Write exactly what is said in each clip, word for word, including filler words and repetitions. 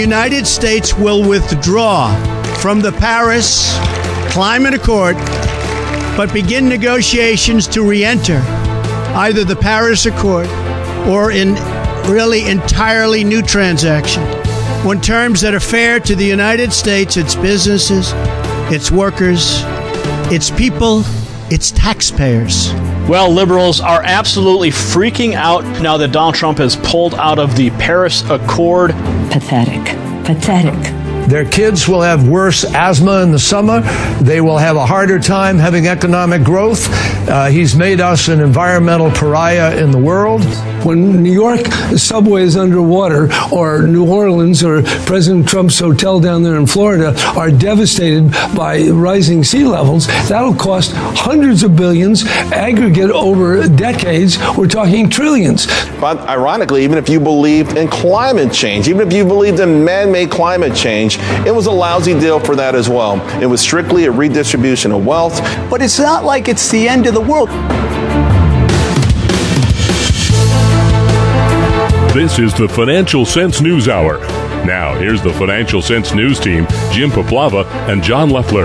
United States will withdraw from the Paris Climate Accord, but begin negotiations to re-enter either the Paris Accord or in really entirely new transaction on terms that are fair to the United States, its businesses, its workers, its people, its taxpayers. Well, liberals are absolutely freaking out now that Donald Trump has pulled out of the Paris Accord. Pathetic. Pathetic. Their kids will have worse asthma in the summer. They will have a harder time having economic growth. Uh, he's made us an environmental pariah in the world. When New York subway is underwater, or New Orleans or President Trump's hotel down there in Florida are devastated by rising sea levels, that'll cost hundreds of billions, aggregate over decades. We're talking trillions. But ironically, even if you believed in climate change, even if you believed in man-made climate change, it was a lousy deal for that as well. It was strictly a redistribution of wealth. But it's not like it's the end of the world. This is the Financial Sense News Hour. Now, here's the Financial Sense News team, Jim Poplava and John Leffler.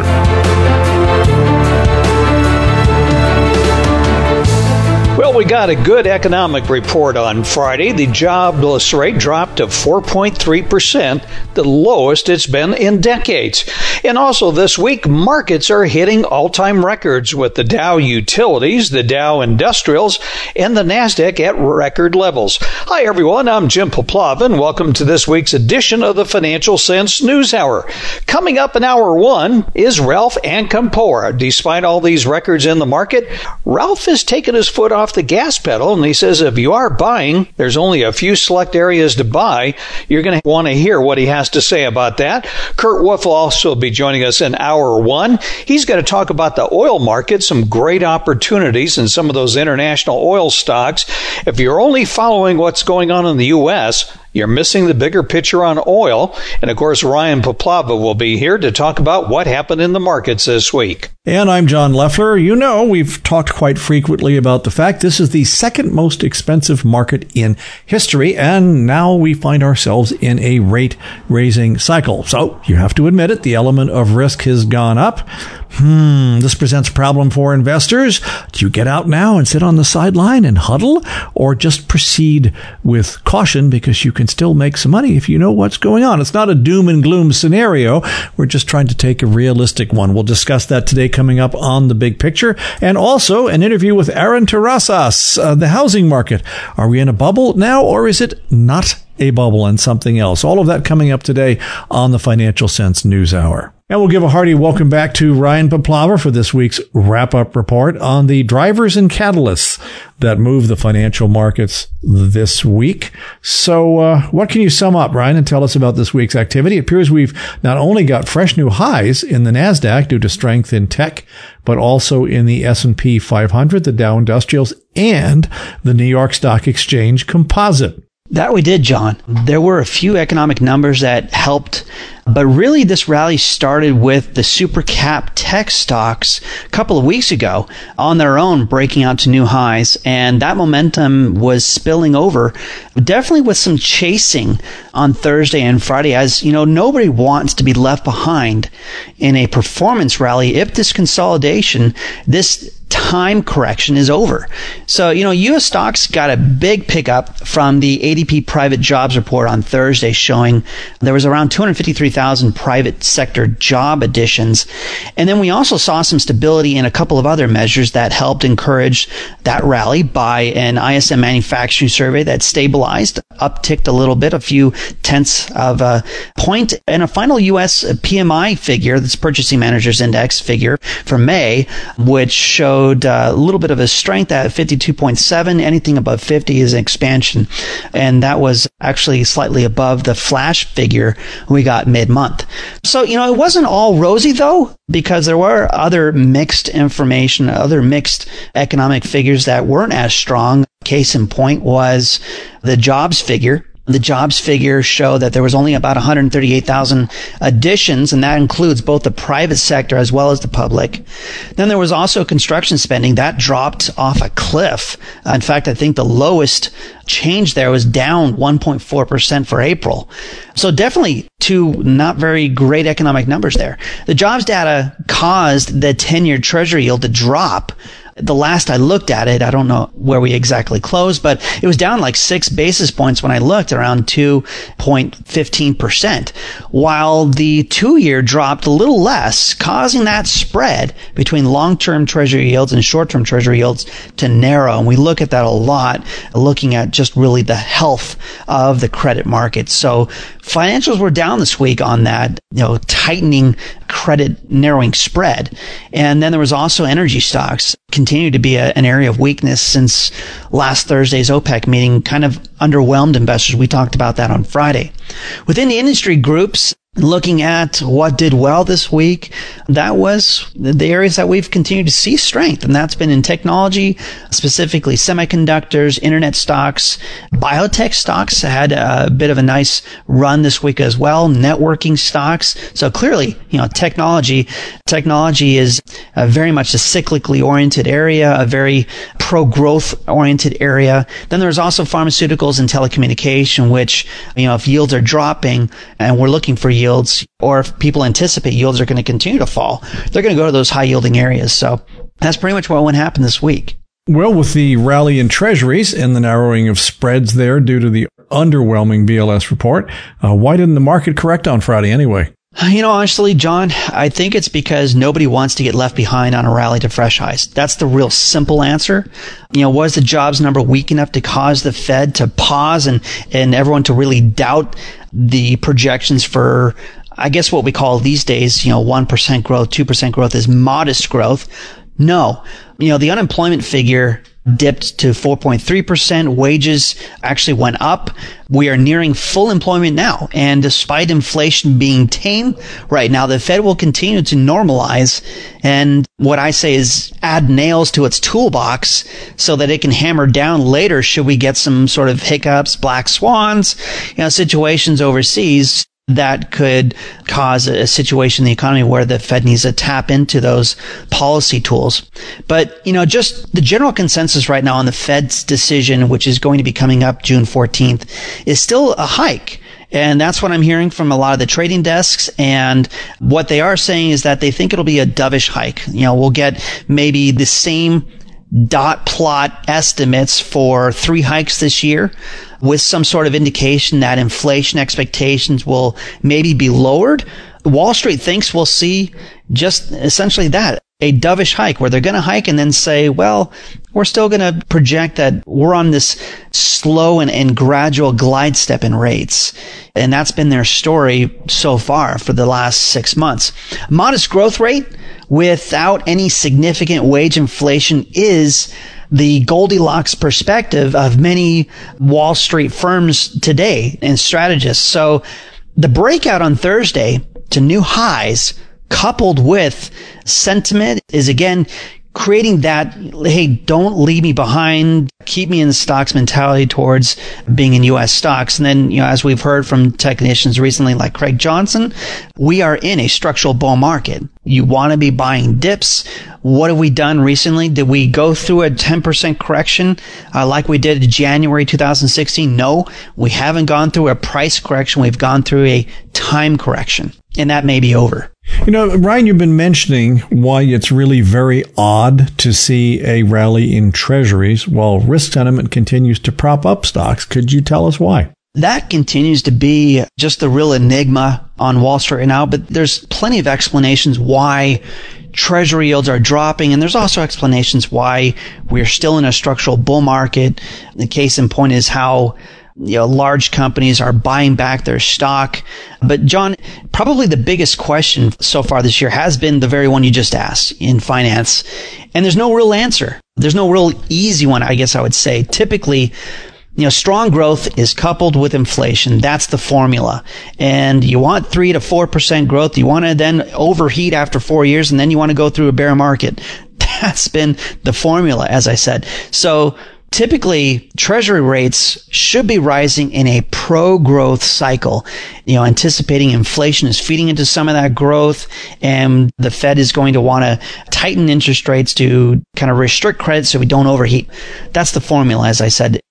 Well, we got a good economic report on Friday. The jobless rate dropped to four point three percent, the lowest it's been in decades. And also this week, markets are hitting all-time records with the Dow Utilities, the Dow Industrials, and the NASDAQ at record levels. Hi, everyone. I'm Jim Poplava, and welcome to this week's edition of the Financial Sense News Hour. Coming up in hour one is Ralph Acampora. Despite all these records in the market, Ralph has taken his foot off the gas pedal, and he says if you are buying, there's only a few select areas to buy. You're going to want to hear what he has to say about that. Kurt Wolf will also be joining us in hour one. He's going to talk about the oil market, some great opportunities in some of those international oil stocks. If you're only following what's going on in the U S, you're missing the bigger picture on oil. And of course, Ryan Poplava will be here to talk about what happened in the markets this week. And I'm John Leffler. You know, we've talked quite frequently about the fact this is the second most expensive market in history, and now we find ourselves in a rate-raising cycle. So you have to admit it, the element of risk has gone up. Hmm, this presents a problem for investors. Do you get out now and sit on the sideline and huddle, or just proceed with caution because you can still make some money if you know what's going on? It's not a doom and gloom scenario. We're just trying to take a realistic one. We'll discuss that today coming up on The Big Picture, and also an interview with Aaron Terrazas, uh, the housing market. Are we in a bubble now, or is it not a bubble and something else? All of that coming up today on the Financial Sense News Hour. And we'll give a hearty welcome back to Ryan Poplava for this week's wrap-up report on the drivers and catalysts that move the financial markets this week. So uh, what can you sum up, Ryan, and tell us about this week's activity? It appears we've not only got fresh new highs in the NASDAQ due to strength in tech, but also in the S and P five hundred, the Dow Industrials, and the New York Stock Exchange Composite. That we did, John. There were a few economic numbers that helped, but really this rally started with the super cap tech stocks a couple of weeks ago on their own breaking out to new highs, and that momentum was spilling over, definitely with some chasing on Thursday and Friday. As you know, nobody wants to be left behind in a performance rally if this consolidation, this time correction is over. So, you know, U S stocks got a big pickup from the A D P private jobs report on Thursday, showing there was around two hundred fifty-three thousand private sector job additions. And then we also saw some stability in a couple of other measures that helped encourage that rally by an I S M manufacturing survey that stabilized, upticked a little bit, a few tenths of a point, and a final U S P M I figure, that's Purchasing Managers Index figure for May, which showed a little bit of a strength at fifty-two point seven. Anything above fifty is an expansion. And that was actually slightly above the flash figure we got mid-month. So, you know, it wasn't all rosy, though, because there were other mixed information, other mixed economic figures that weren't as strong. Case in point was the jobs figure. The jobs figure show that there was only about one hundred thirty-eight thousand additions, and that includes both the private sector as well as the public. Then there was also construction spending that dropped off a cliff. Uh, in fact, I think the lowest change there was down one point four percent for April. So definitely two not very great economic numbers there. The jobs data caused the ten-year Treasury yield to drop. The last I looked at it, I don't know where we exactly closed, but it was down like six basis points when I looked, around two point one five percent, while the two-year dropped a little less, causing that spread between long-term Treasury yields and short-term Treasury yields to narrow. And we look at that a lot, looking at just really the health of the credit market. So financials were down this week on that, you know, tightening credit narrowing spread. And then there was also energy stocks continue to be a, an area of weakness since last Thursday's OPEC meeting, kind of underwhelmed investors. We talked about that on Friday. Within the industry groups, looking at what did well this week, that was the areas that we've continued to see strength, and that's been in technology, specifically semiconductors, internet stocks. Biotech stocks had a bit of a nice run this week as well, networking stocks. So clearly, you know, technology, technology is a very much a cyclically oriented area, a very pro-growth oriented area. Then there's also pharmaceuticals and telecommunication, which, you know, if yields are dropping and we're looking for yields, yields, or if people anticipate yields are going to continue to fall, they're going to go to those high yielding areas. So that's pretty much what happened this week. Well, with the rally in treasuries and the narrowing of spreads there due to the underwhelming B L S report, uh, why didn't the market correct on Friday anyway? You know, honestly, John, I think it's because nobody wants to get left behind on a rally to fresh highs. That's the real simple answer. You know, was the jobs number weak enough to cause the Fed to pause and, and everyone to really doubt the projections for, I guess what we call these days, you know, one percent growth, two percent growth is modest growth? No. You know, the unemployment figure dipped to four point three percent. Wages actually went up. We are nearing full employment now. And despite inflation being tame right now, the Fed will continue to normalize. And what I say is add nails to its toolbox so that it can hammer down later should we get some sort of hiccups, black swans, you know, situations overseas that could cause a situation in the economy where the Fed needs to tap into those policy tools. But, you know, just the general consensus right now on the Fed's decision, which is going to be coming up June fourteenth, is still a hike. And that's what I'm hearing from a lot of the trading desks. And what they are saying is that they think it'll be a dovish hike. You know, we'll get maybe the same dot plot estimates for three hikes this year, with some sort of indication that inflation expectations will maybe be lowered. Wall Street thinks we'll see just essentially that, a dovish hike, where they're going to hike and then say, well, we're still going to project that we're on this slow and, and gradual glide step in rates. And that's been their story so far for the last six months. Modest growth rate without any significant wage inflation is the Goldilocks perspective of many Wall Street firms today and strategists. So the breakout on Thursday to new highs, coupled with sentiment, is again creating that, hey, don't leave me behind, keep me in the stocks mentality towards being in U S stocks. And then, you know, as we've heard from technicians recently, like Craig Johnson, we are in a structural bull market. You want to be buying dips. What have we done recently? Did we go through a ten percent correction uh, like we did in January two thousand sixteen? No, we haven't gone through a price correction. We've gone through a time correction, and that may be over. You know, Ryan, you've been mentioning why it's really very odd to see a rally in treasuries while risk sentiment continues to prop up stocks. Could you tell us why? That continues to be just the real enigma on Wall Street right now, but there's plenty of explanations why Treasury yields are dropping, and there's also explanations why we're still in a structural bull market. The case in point is how, you know, large companies are buying back their stock. But John, probably the biggest question so far this year has been the very one you just asked in finance. And there's no real answer. There's no real easy one, I guess I would say. Typically, you know, strong growth is coupled with inflation. That's the formula. And you want three to four percent growth. You want to then overheat after four years, and then you want to go through a bear market. That's been the formula, as I said. So typically, treasury rates should be rising in a pro-growth cycle, you know, anticipating inflation is feeding into some of that growth, and the Fed is going to want to tighten interest rates to kind of restrict credit so we don't overheat. That's the formula, as I said.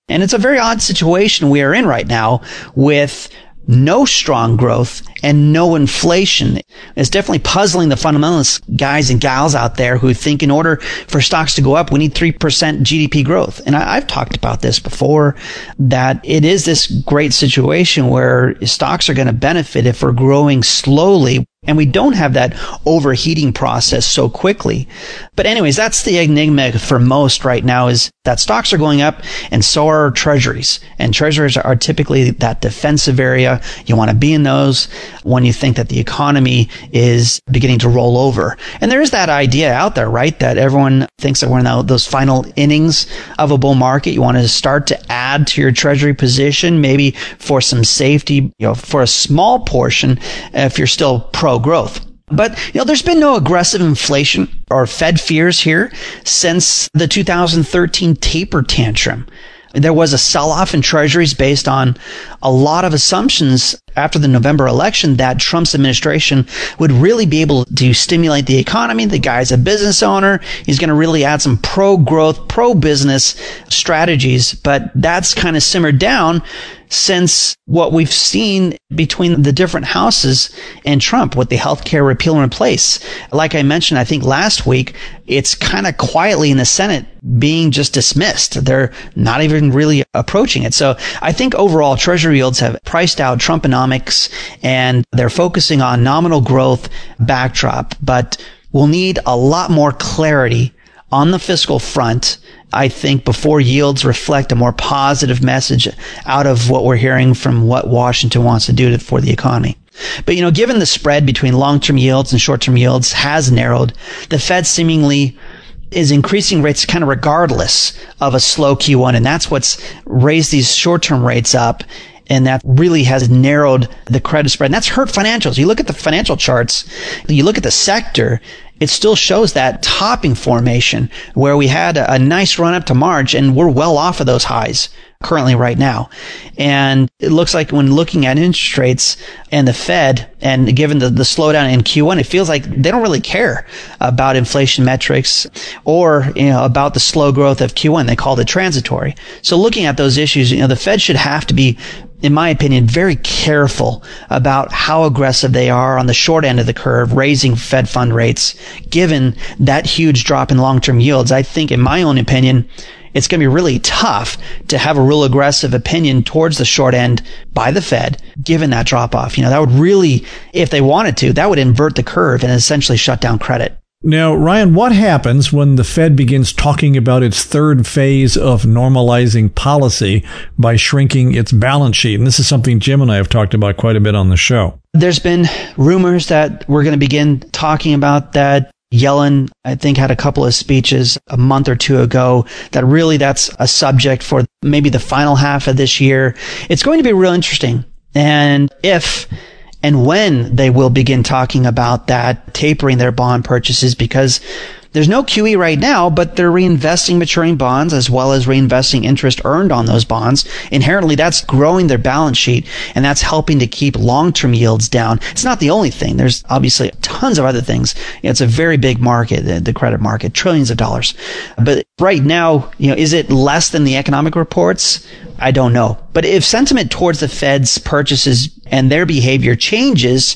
And it's a very odd situation we are in right now with no strong growth and no inflation. It's definitely puzzling the fundamentalist guys and gals out there who think in order for stocks to go up, we need three percent G D P growth. And I, I've talked about this before, that it is this great situation where stocks are going to benefit if we're growing slowly and we don't have that overheating process so quickly. But anyways, that's the enigma for most right now, is that stocks are going up and so are treasuries. And treasuries are typically that defensive area. You want to be in those when you think that the economy is beginning to roll over. And there is that idea out there, right, that everyone thinks that we're in those final innings of a bull market. You want to start to add to your treasury position, maybe for some safety, you know, for a small portion if you're still pro growth. But, you know, there's been no aggressive inflation or Fed fears here since the two thousand thirteen taper tantrum. There was a sell-off in treasuries based on a lot of assumptions after the November election that Trump's administration would really be able to stimulate the economy. The guy's a business owner. He's going to really add some pro-growth, pro-business strategies. But that's kind of simmered down since what we've seen between the different houses and Trump with the healthcare repeal and replace. Like I mentioned, I think last week, it's kind of quietly in the Senate being just dismissed. They're not even really approaching it. So I think overall Treasury yields have priced out Trumponomics and they're focusing on nominal growth backdrop, but we'll need a lot more clarity on the fiscal front, I think, before yields reflect a more positive message out of what we're hearing from what Washington wants to do for the economy. But, you know, given the spread between long-term yields and short-term yields has narrowed, the Fed seemingly is increasing rates kind of regardless of a slow Q one. And that's what's raised these short-term rates up. And that really has narrowed the credit spread. And that's hurt financials. You look at the financial charts, you look at the sector, it still shows that topping formation where we had a, a nice run up to March and we're well off of those highs currently right now. And it looks like when looking at interest rates and the Fed, and given the, the slowdown in Q one, it feels like they don't really care about inflation metrics or, you know, about the slow growth of Q one. They called it transitory. So looking at those issues, you know, the Fed should have to be, in my opinion, very careful about how aggressive they are on the short end of the curve, raising Fed fund rates, given that huge drop in long-term yields. I think, in my own opinion, it's going to be really tough to have a real aggressive opinion towards the short end by the Fed, given that drop off. You know, that would really, if they wanted to, that would invert the curve and essentially shut down credit. Now, Ryan, what happens when the Fed begins talking about its third phase of normalizing policy by shrinking its balance sheet? And this is something Jim and I have talked about quite a bit on the show. There's been rumors that we're going to begin talking about that. Yellen, I think, had a couple of speeches a month or two ago that really that's a subject for maybe the final half of this year. It's going to be real interesting. And if and when they will begin talking about that, tapering their bond purchases, because there's no Q E right now, but they're reinvesting maturing bonds as well as reinvesting interest earned on those bonds. Inherently, that's growing their balance sheet, and that's helping to keep long-term yields down. It's not the only thing. There's obviously tons of other things. It's a very big market, the, the credit market, trillions of dollars. But right now, you know, is it less than the economic reports? I don't know. But if sentiment towards the Fed's purchases and their behavior changes,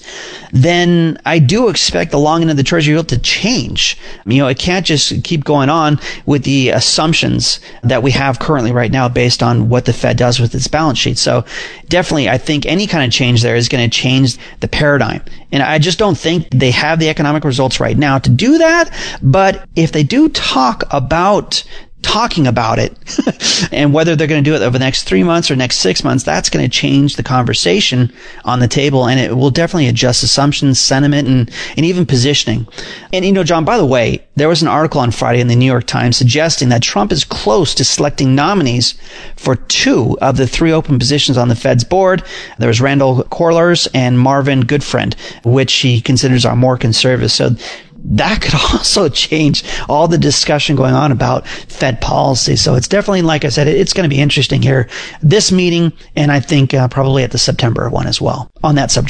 then I do expect the long end of the Treasury yield to change. You know, it can't just keep going on with the assumptions that we have currently right now based on what the Fed does with its balance sheet. So definitely, I think any kind of change there is going to change the paradigm. And I just don't think they have the economic results right now to do that. But if they do talk about talking about it and whether they're going to do it over the next three months or next six months, that's going to change the conversation on the table, and it will definitely adjust assumptions, sentiment, and, and even positioning. And, you know, John, by the way, there was an article on Friday in the New York Times suggesting that Trump is close to selecting nominees for two of the three open positions on the Fed's board. There's Randall Corlers and Marvin Goodfriend, which he considers are more conservative. So that could also change all the discussion going on about Fed policy. So it's definitely, like I said, it's going to be interesting here, this meeting, and I think uh, probably at the September one as well on that subject.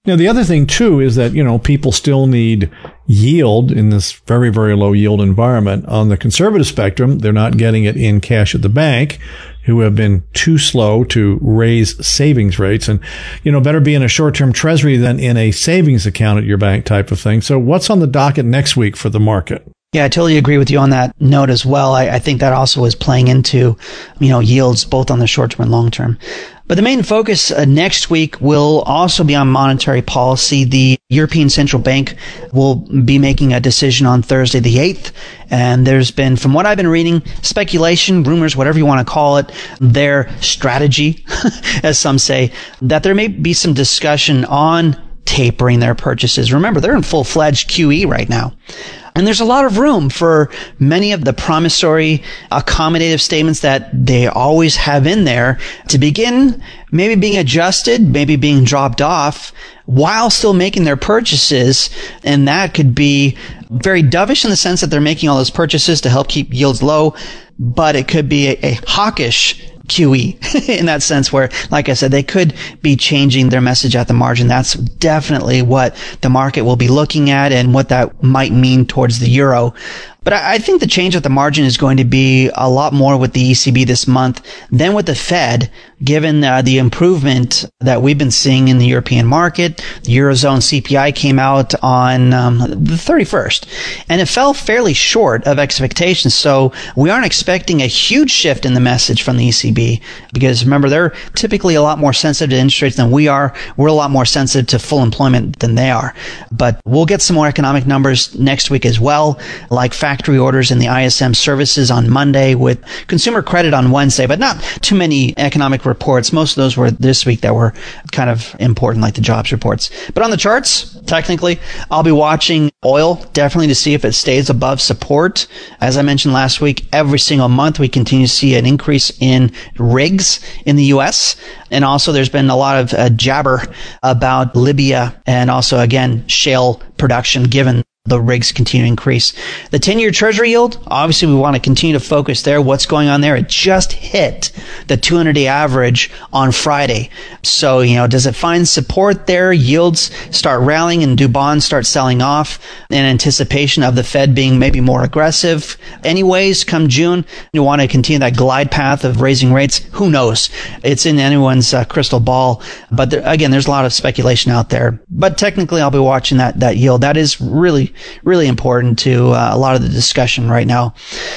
Now, the other thing, too, is that, you know, people still need yield in this very, very low yield environment. On the conservative spectrum, they're not getting it in cash at the bank, who have been too slow to raise savings rates. And, you know, better be in a short-term treasury than in a savings account at your bank type of thing. So what's on the docket next week for the market? Yeah, I totally agree with you on that note as well. I, I think that also is playing into, you know, yields both on the short term and long term. But the main focus uh, next week will also be on monetary policy. The European Central Bank will be making a decision on Thursday the eighth. And there's been, from what I've been reading, speculation, rumors, whatever you want to call it, their strategy, as some say, that there may be some discussion on tapering their purchases. Remember, they're in full-fledged Q E right now. And there's a lot of room for many of the promissory, accommodative statements that they always have in there to begin maybe being adjusted, maybe being dropped off while still making their purchases. And that could be very dovish in the sense that they're making all those purchases to help keep yields low, but it could be a, a hawkish Q E in that sense where, like I said, they could be changing their message at the margin. That's definitely what the market will be looking at and what that might mean towards the euro. But I think the change at the margin is going to be a lot more with the E C B this month than with the Fed, given uh, the improvement that we've been seeing in the European market. The Eurozone C P I came out on um, the thirty-first, and it fell fairly short of expectations. So we aren't expecting a huge shift in the message from the E C B, because remember, they're typically a lot more sensitive to interest rates than we are. We're a lot more sensitive to full employment than they are. But we'll get some more economic numbers next week as well, like factory orders in the I S M services on Monday, with consumer credit on Wednesday, but not too many economic reports. Most of those were this week that were kind of important, like the jobs reports. But on the charts, technically, I'll be watching oil definitely to see if it stays above support. As I mentioned last week, every single month we continue to see an increase in rigs in the U S. And also there's been a lot of uh, jabber about Libya and also, again, shale production, given the rigs continue to increase. The ten-year Treasury yield, obviously we want to continue to focus there. What's going on there? It just hit the two hundred day average on Friday. So, you know, does it find support there? Yields start rallying and do bonds start selling off in anticipation of the Fed being maybe more aggressive? Anyways, come June, you want to continue that glide path of raising rates. Who knows? It's in anyone's uh, crystal ball. But there, again, there's a lot of speculation out there. But technically, I'll be watching that, that yield. That is really really important to uh, a lot of the discussion right now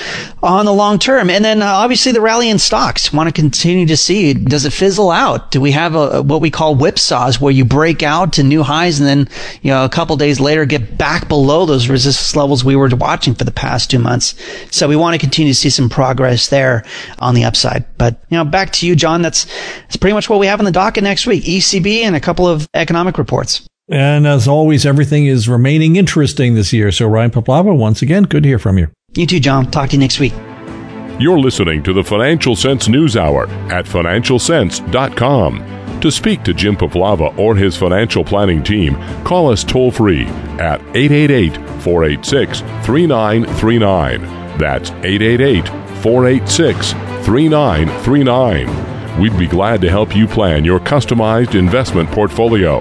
on the long term. And then uh, obviously the rally in stocks. Want to continue to see, does it fizzle out? Do we have a, what we call whipsaws, where you break out to new highs and then, you know, a couple days later get back below those resistance levels we were watching for the past two months? So we want to continue to see some progress there on the upside. But, you know, back to you, John. That's, that's pretty much what we have on the docket next week. E C B and a couple of economic reports. And as always, everything is remaining interesting this year. So Ryan Paplava, once again, good to hear from you. You too, John. Talk to you next week. You're listening to the Financial Sense News Hour at financial sense dot com. To speak to Jim Paplava or his financial planning team, call us toll-free at eight eight eight, four eight six, three nine three nine. That's eight eight eight, four eight six, three nine three nine. We'd be glad to help you plan your customized investment portfolio.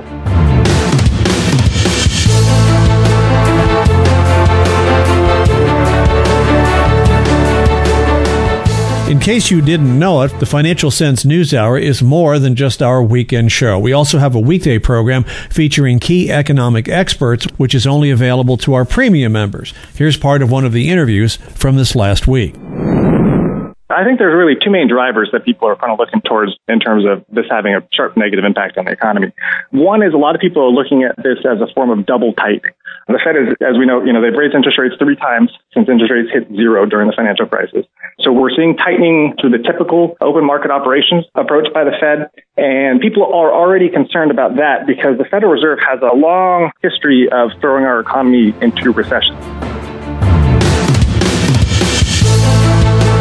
In case you didn't know it, the Financial Sense News Hour is more than just our weekend show. We also have a weekday program featuring key economic experts, which is only available to our premium members. Here's part of one of the interviews from this last week. I think there's really two main drivers that people are kind of looking towards in terms of this having a sharp negative impact on the economy. One is a lot of people are looking at this as a form of double tightening. The Fed is, as we know, you know, they've raised interest rates three times since interest rates hit zero during the financial crisis. So we're seeing tightening through the typical open market operations approach by the Fed. And people are already concerned about that because the Federal Reserve has a long history of throwing our economy into recession.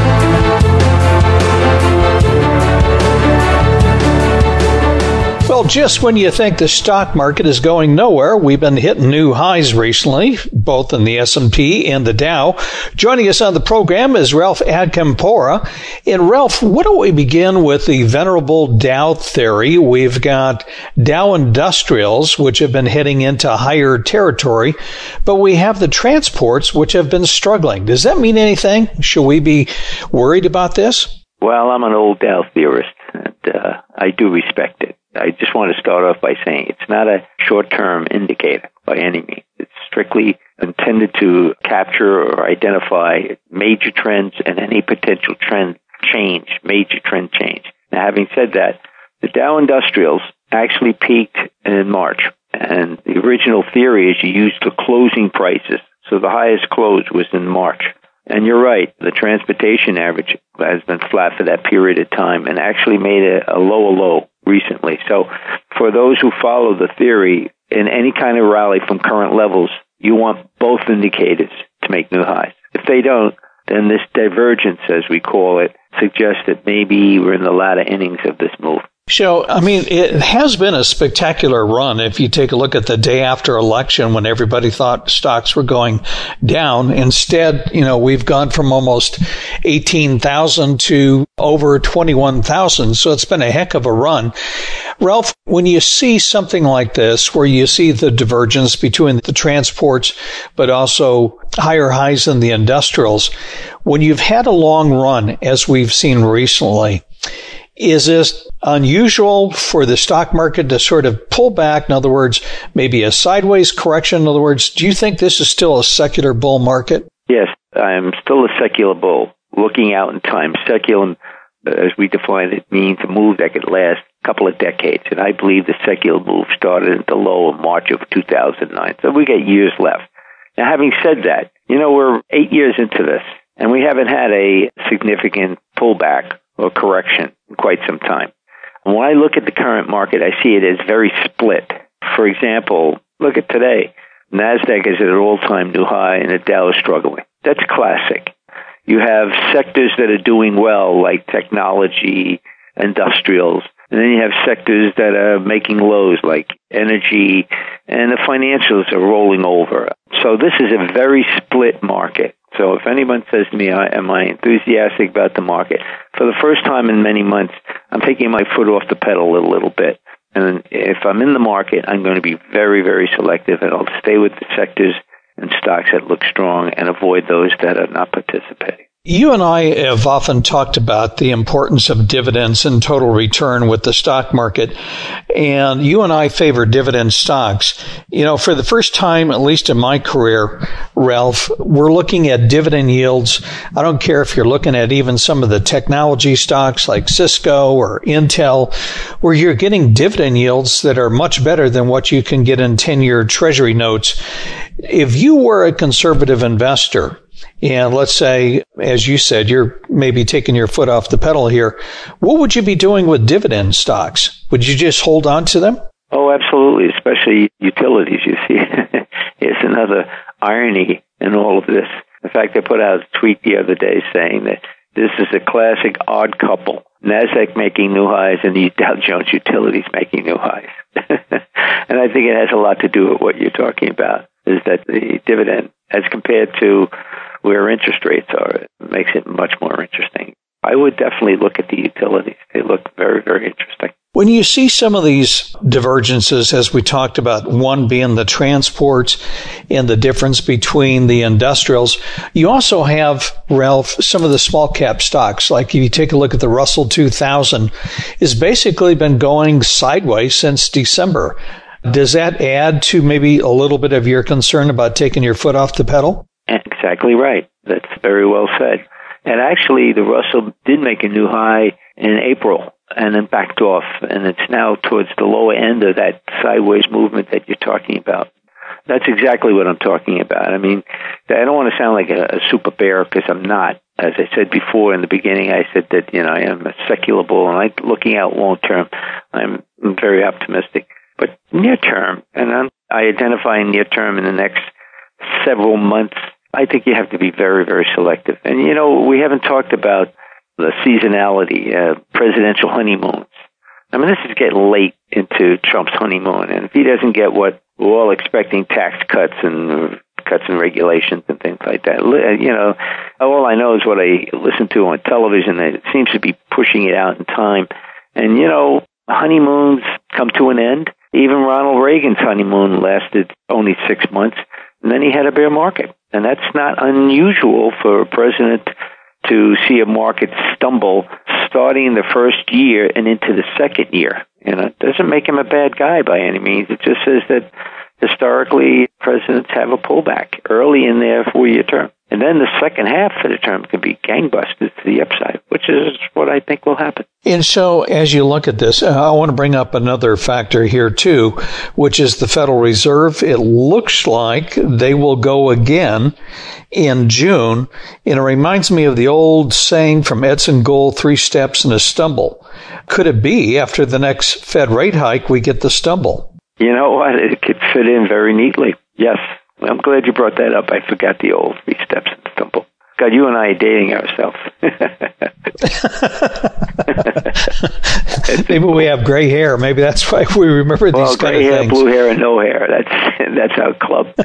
Well, just when you think the stock market is going nowhere, we've been hitting new highs recently, both in the S and P and the Dow. Joining us on the program is Ralph Acampora. And Ralph, why don't we begin with the venerable Dow theory? We've got Dow Industrials, which have been heading into higher territory, but we have the transports, which have been struggling. Does that mean anything? Should we be worried about this? Well, I'm an old Dow theorist, and uh, I do respect it. I just want to start off by saying it's not a short-term indicator by any means. It's strictly intended to capture or identify major trends and any potential trend change, major trend change. Now, having said that, the Dow Industrials actually peaked in March, and the original theory is you use the closing prices. So the highest close was in March. And you're right, the transportation average has been flat for that period of time and actually made a, a lower low recently. So for those who follow the theory, in any kind of rally from current levels, you want both indicators to make new highs. If they don't, then this divergence, as we call it, suggests that maybe we're in the latter innings of this move. So, I mean, it has been a spectacular run. If you take a look at the day after election when everybody thought stocks were going down, instead, you know, we've gone from almost eighteen thousand to over twenty-one thousand. So it's been a heck of a run. Ralph, when you see something like this, where you see the divergence between the transports, but also higher highs in the industrials, when you've had a long run, as we've seen recently, is this unusual for the stock market to sort of pull back? In other words, maybe a sideways correction. In other words, do you think this is still a secular bull market? Yes, I'm still a secular bull. Looking out in time, secular, as we define it, means a move that could last a couple of decades. And I believe the secular move started at the low of March of two thousand nine. So we got years left. Now, having said that, you know, we're eight years into this, and we haven't had a significant pullback or correction in quite some time. And when I look at the current market, I see it as very split. For example, look at today. NASDAQ is at an all-time new high and the Dow is struggling. That's classic. You have sectors that are doing well, like technology, industrials, and then you have sectors that are making lows, like energy, and the financials are rolling over. So this is a very split market. So if anyone says to me, am I enthusiastic about the market? For the first time in many months, I'm taking my foot off the pedal a little bit. And if I'm in the market, I'm going to be very, very selective, and I'll stay with the sectors and stocks that look strong and avoid those that are not participating. You and I have often talked about the importance of dividends and total return with the stock market, and you and I favor dividend stocks. You know, for the first time, at least in my career, Ralph, we're looking at dividend yields. I don't care if you're looking at even some of the technology stocks like Cisco or Intel, where you're getting dividend yields that are much better than what you can get in ten-year Treasury notes. If you were a conservative investor, and let's say, as you said, you're maybe taking your foot off the pedal here, what would you be doing with dividend stocks? Would you just hold on to them? Oh, absolutely, especially utilities, you see. It's another irony in all of this. In fact, I put out a tweet the other day saying that this is a classic odd couple. NASDAQ making new highs and the Dow Jones utilities making new highs. And I think it has a lot to do with what you're talking about, is that the dividend, as compared to where interest rates are, it makes it much more interesting. I would definitely look at the utilities. They look very, very interesting. When you see some of these divergences, as we talked about, one being the transports and the difference between the industrials, you also have, Ralph, some of the small cap stocks. Like if you take a look at the Russell two thousand, has basically been going sideways since December. Does that add to maybe a little bit of your concern about taking your foot off the pedal? Exactly right. That's very well said. And actually, the Russell did make a new high in April and then backed off, and it's now towards the lower end of that sideways movement that you're talking about. That's exactly what I'm talking about. I mean, I don't want to sound like a, a super bear, because I'm not. As I said before in the beginning, I said that, you know, I am a secular bull, and I'm looking out long term. I'm very optimistic. But near term, and I'm, I identify near term in the next several months, I think you have to be very, very selective. And, you know, we haven't talked about the seasonality, uh, presidential honeymoons. I mean, this is getting late into Trump's honeymoon, and if he doesn't get what we're all expecting, tax cuts and cuts in regulations and things like that, you know, all I know is what I listen to on television. It seems to be pushing it out in time. And, you know, honeymoons come to an end. Even Ronald Reagan's honeymoon lasted only six months, and then he had a bear market. And that's not unusual for a president to see a market stumble starting the first year and into the second year. You know, it doesn't make him a bad guy by any means. It just says that historically presidents have a pullback early in their four-year term. And then the second half of the term can be gangbusters to the upside, which is what I think will happen. And so as you look at this, I want to bring up another factor here too, which is the Federal Reserve. It looks like they will go again in June. And it reminds me of the old saying from Edson Gold, three steps and a stumble. Could it be after the next Fed rate hike, we get the stumble? You know what? It could fit in very neatly. Yes. I'm glad you brought that up. I forgot the old three steps and stumble. God, you and I are dating ourselves. Maybe we have gray hair. Maybe that's why we remember these well, kind of hair, things. Blue hair, and no hair. That's that's our club.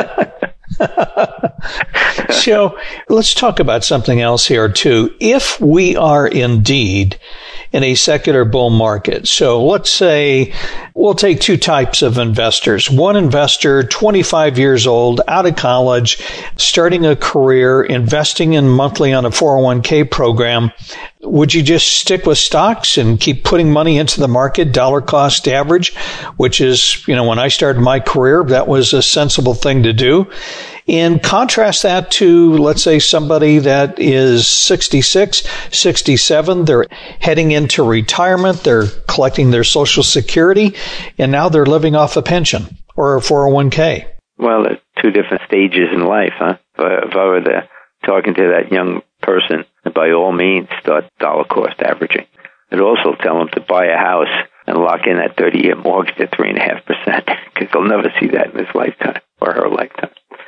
So let's talk about something else here too. If we are indeed in a secular bull market, so let's say we'll take two types of investors. One investor, twenty-five years old, out of college, starting a career, investing in monthly on a four oh one k program. Would you just stick with stocks and keep putting money into the market, dollar cost average, which is, you know, when I started my career, that was a sensible thing to do. And contrast that to, let's say, somebody that is sixty-six, sixty-seven, they're heading into retirement, they're collecting their Social Security, and now they're living off a pension or a four oh one k. Well, there's two different stages in life, huh? If I were there talking to that young person, by all means, start dollar cost averaging. I'd also tell them to buy a house and lock in that thirty-year mortgage at three point five percent, because they'll never see that in his lifetime or her lifetime.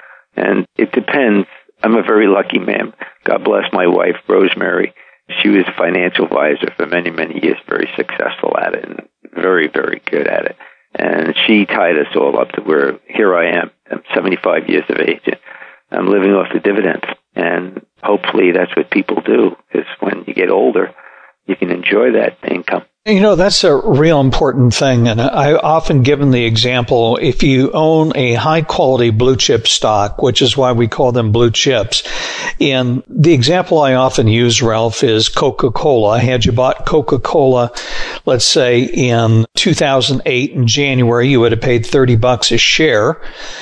And it depends. I'm a very lucky man. God bless my wife, Rosemary. She was a financial advisor for many, many years, very successful at it and very, very good at it. And she tied us all up to where here I am. I'm seventy-five years of age. And I'm living off the dividends. And hopefully that's what people do, because when you get older, you can enjoy that income. You know, that's a real important thing. And I often given the example, if you own a high quality blue chip stock, which is why we call them blue chips. And the example I often use, Ralph, is Coca-Cola. Had you bought Coca-Cola, let's say in two thousand eight in January, you would have paid thirty bucks a share.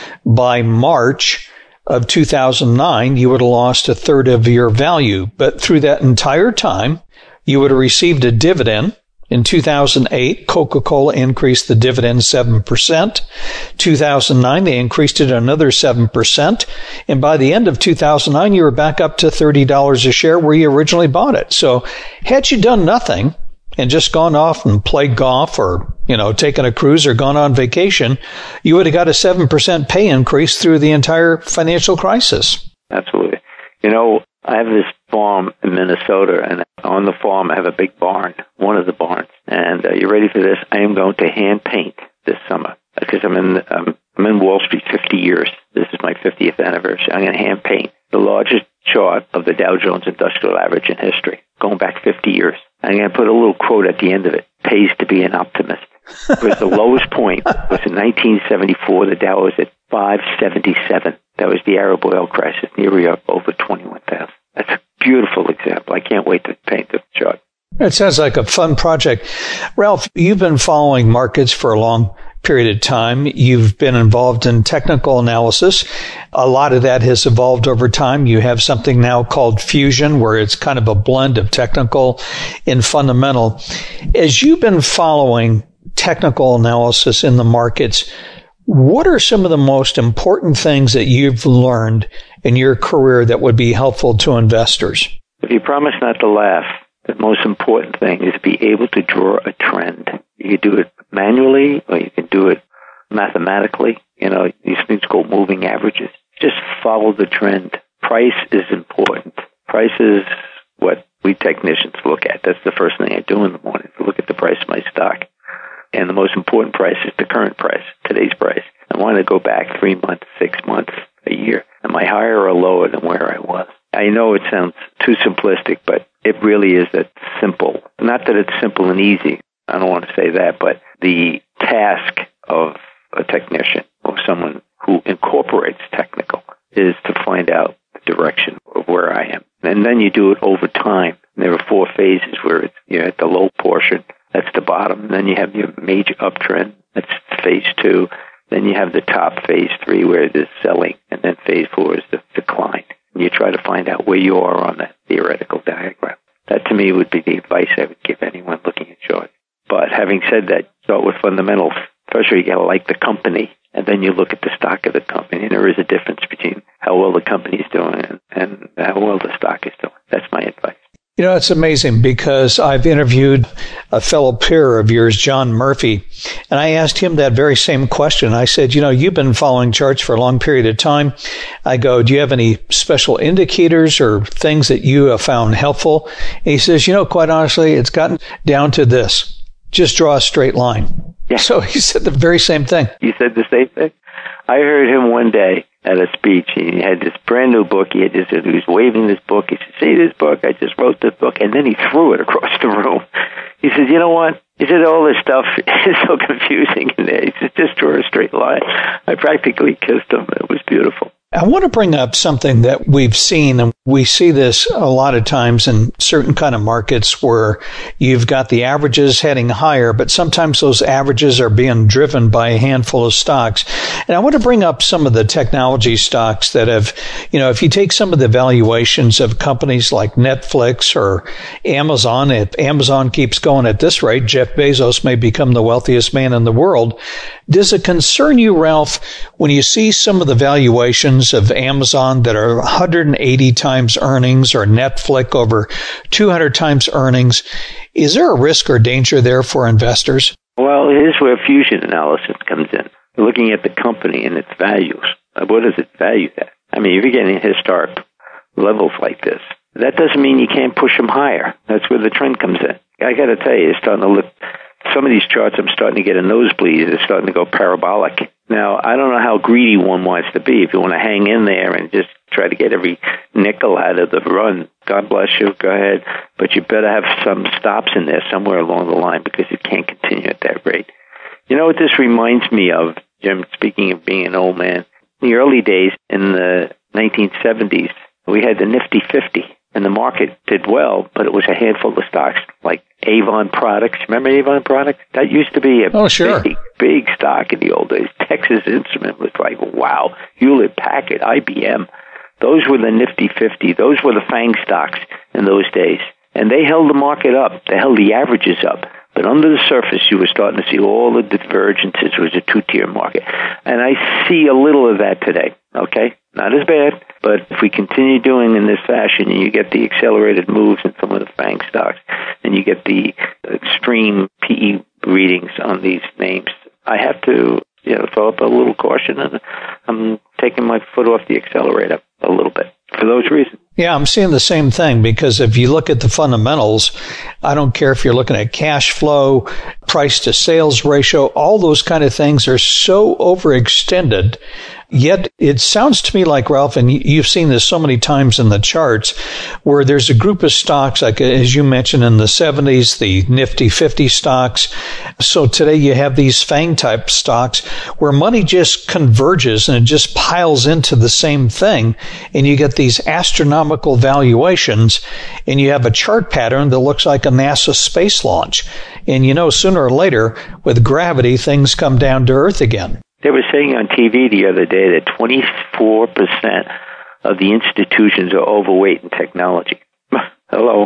By March of two thousand nine, you would have lost a third of your value. But through that entire time, you would have received a dividend. In two thousand eight, Coca-Cola increased the dividend seven percent. two thousand nine, they increased it another seven percent. And by the end of two thousand nine, you were back up to thirty dollars a share where you originally bought it. So had you done nothing and just gone off and played golf or, you know, taken a cruise or gone on vacation, you would have got a seven percent pay increase through the entire financial crisis. Absolutely. You know, I have this farm in Minnesota, and on the farm I have a big barn, one of the barns. And uh, you ready for this? I am going to hand paint this summer because I'm in um, I'm in Wall Street fifty years. This is my fiftieth anniversary. I'm going to hand paint the largest chart of the Dow Jones Industrial Average in history, going back fifty years. I'm going to put a little quote at the end of it: "Pays to be an optimist." Because the lowest point was in nineteen seventy-four. The Dow was at five seventy-seven. That was the Arab oil crisis, nearly up over twenty-one thousand. That's a beautiful example. I can't wait to paint the chart. It sounds like a fun project. Ralph, you've been following markets for a long period of time. You've been involved in technical analysis. A lot of that has evolved over time. You have something now called Fusion, where it's kind of a blend of technical and fundamental. As you've been following technical analysis in the markets, what are some of the most important things that you've learned in your career that would be helpful to investors? If you promise not to laugh, the most important thing is to be able to draw a trend. You can do it manually or you can do it mathematically. You know, these things called moving averages. Just follow the trend. Price is important. Price is what we technicians look at. That's the first thing I do in the morning, to look at the price of my stock. And the most important price is the current price, today's price. I want to go back three months, six months, a year. Am I higher or lower than where I was? I know it sounds too simplistic, but it really is that simple. Not that it's simple and easy. I don't want to say that, but the task of a technician or someone who incorporates technical is to find out the direction of where I am. And then you do it over time. And there are four phases where it's, you're at the low portion. That's the bottom. Then you have your major uptrend. That's phase two. Then you have the top, phase three, where it is selling. And then phase four is the decline. And you try to find out where you are on that theoretical diagram. That, to me, would be the advice I would give anyone looking at charts. But having said that, start with fundamentals. First, you got to like the company, and then you look at the stock of the company. And there is a difference between how well the company is doing and, and how well the stock is doing. That's my advice. You know, it's amazing because I've interviewed a fellow peer of yours, John Murphy, and I asked him that very same question. I said, you know, you've been following charts for a long period of time. I go, do you have any special indicators or things that you have found helpful? And he says, you know, quite honestly, it's gotten down to this. Just draw a straight line. Yeah. So he said the very same thing. You said the same thing? I heard him one day at a speech. He had this brand new book. He had just, he was waving this book. He said, see this book? I just wrote this book. And then he threw it across the room. He said, you know what? He said, all this stuff is so confusing in there. He said, just draw a straight line. I practically kissed him. It was beautiful. I want to bring up something that we've seen, and we see this a lot of times in certain kind of markets where you've got the averages heading higher, but sometimes those averages are being driven by a handful of stocks. And I want to bring up some of the technology stocks that have, you know, if you take some of the valuations of companies like Netflix or Amazon, if Amazon keeps going at this rate, Jeff Bezos may become the wealthiest man in the world. Does it concern you, Ralph, when you see some of the valuations of Amazon that are one hundred eighty times earnings or Netflix over two hundred times earnings? Is there a risk or danger there for investors? Well, here's where fusion analysis comes in. Looking at the company and its values. What does it value at? I mean, if you're getting historic levels like this, that doesn't mean you can't push them higher. That's where the trend comes in. I got to tell you, it's starting to look, some of these charts I'm starting to get a nosebleed. It's starting to go parabolic. Now, I don't know how greedy one wants to be. If you want to hang in there and just try to get every nickel out of the run, God bless you, go ahead. But you better have some stops in there somewhere along the line because it can't continue at that rate. You know what this reminds me of, Jim, speaking of being an old man? In the early days, in the nineteen seventies, we had the Nifty fifty, and the market did well, but it was a handful of stocks like Avon Products. Remember Avon Products? That used to be a oh, sure. big, big stock in the old days. Texas Instrument was like, wow. Hewlett Packard, I B M. Those were the Nifty fifty. Those were the FANG stocks in those days. And they held the market up. They held the averages up. But under the surface, you were starting to see all the divergences. It was a two-tier market. And I see a little of that today, okay? Not as bad, but if we continue doing in this fashion and you get the accelerated moves in some of the FANG stocks and you get the extreme P E readings on these names, I have to, you know, throw up a little caution, and I'm taking my foot off the accelerator a little bit for those reasons. Yeah, I'm seeing the same thing because if you look at the fundamentals, I don't care if you're looking at cash flow, price to sales ratio, all those kind of things are so overextended. Yet it sounds to me like, Ralph, and you've seen this so many times in the charts, where there's a group of stocks, like as you mentioned in the seventies, the Nifty fifty stocks. So today you have these FANG type stocks where money just converges and it just piles into the same thing. And you get these astronomical valuations and you have a chart pattern that looks like a NASA space launch. And you know, sooner or later with gravity, things come down to earth again. They were saying on T V the other day that twenty-four percent of the institutions are overweight in technology. Hello.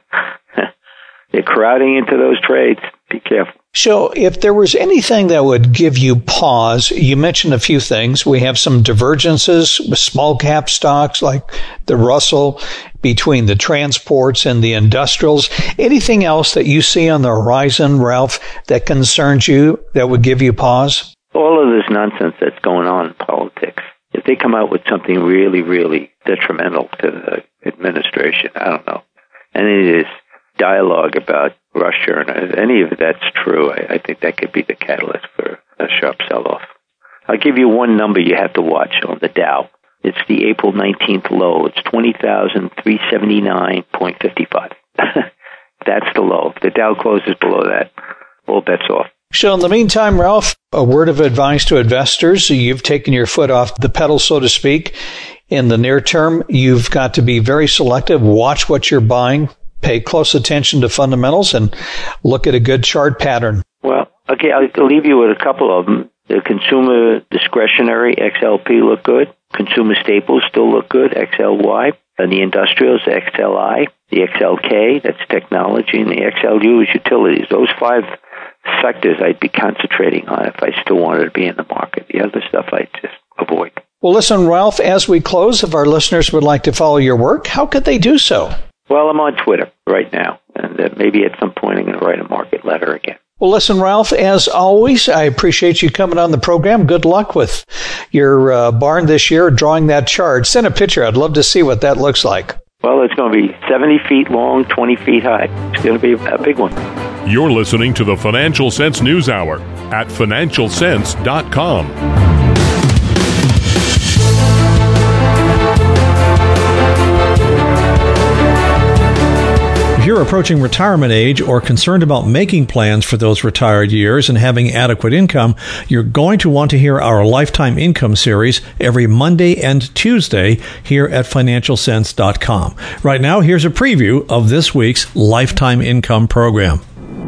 They're crowding into those trades. Be careful. So if there was anything that would give you pause, you mentioned a few things. We have some divergences with small cap stocks like the Russell between the transports and the industrials. Anything else that you see on the horizon, Ralph, that concerns you that would give you pause? All of this nonsense that's going on in politics, if they come out with something really, really detrimental to the administration, I don't know. any of this dialogue about Russia, and if any of that's true, I, I think that could be the catalyst for a sharp sell-off. I'll give you one number you have to watch on the Dow. It's the April nineteenth low. It's twenty thousand three hundred seventy-nine point five five. That's the low. If the Dow closes below that, all bets off. So in the meantime, Ralph, a word of advice to investors. You've taken your foot off the pedal, so to speak. In the near term, you've got to be very selective. Watch what you're buying. Pay close attention to fundamentals and look at a good chart pattern. Well, okay, I'll leave you with a couple of them. The consumer discretionary, X L P, look good. Consumer staples still look good, X L Y. And the industrials, X L I. The X L K, that's technology. And the X L U is utilities. Those five sectors I'd be concentrating on if I still wanted to be in the market. The other stuff I'd just avoid. Well, listen, Ralph, as we close, if our listeners would like to follow your work, how could they do so? Well, I'm on Twitter right now, and uh, maybe at some point I'm going to write a market letter again. Well, listen, Ralph, as always, I appreciate you coming on the program. Good luck with your uh, barn this year, drawing that chart. Send a picture. I'd love to see what that looks like. Well, it's going to be seventy feet long, twenty feet high. It's going to be a big one. You're listening to the Financial Sense News Hour at financial sense dot com. If you're approaching retirement age or concerned about making plans for those retired years and having adequate income, you're going to want to hear our Lifetime Income series every Monday and Tuesday here at financial sense dot com. Right now, here's a preview of this week's Lifetime Income program.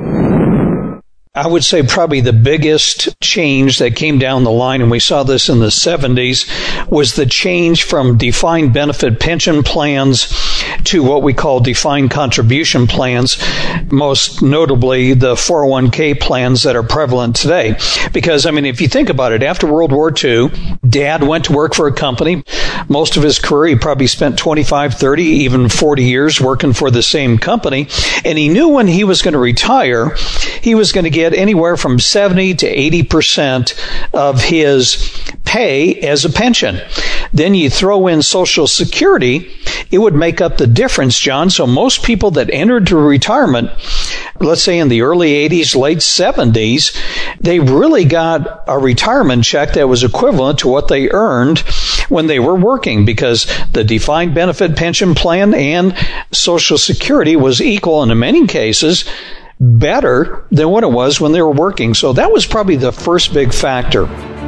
I would say probably the biggest change that came down the line, and we saw this in the seventies, was the change from defined benefit pension plans to what we call defined contribution plans, most notably the four oh one k plans that are prevalent today. Because, I mean, if you think about it, after World War Two, Dad went to work for a company. Most of his career, he probably spent twenty-five, thirty, even forty years working for the same company. And he knew when he was going to retire, he was going to get anywhere from seventy to eighty percent of his pay as a pension. Then you throw in Social Security, it would make up the difference, John. So most people that entered to retirement, let's say in the early eighties, late seventies, they really got a retirement check that was equivalent to what they earned when they were working, because the defined benefit pension plan and Social Security was equal, and in many cases better than what it was when they were working. So that was probably the first big factor.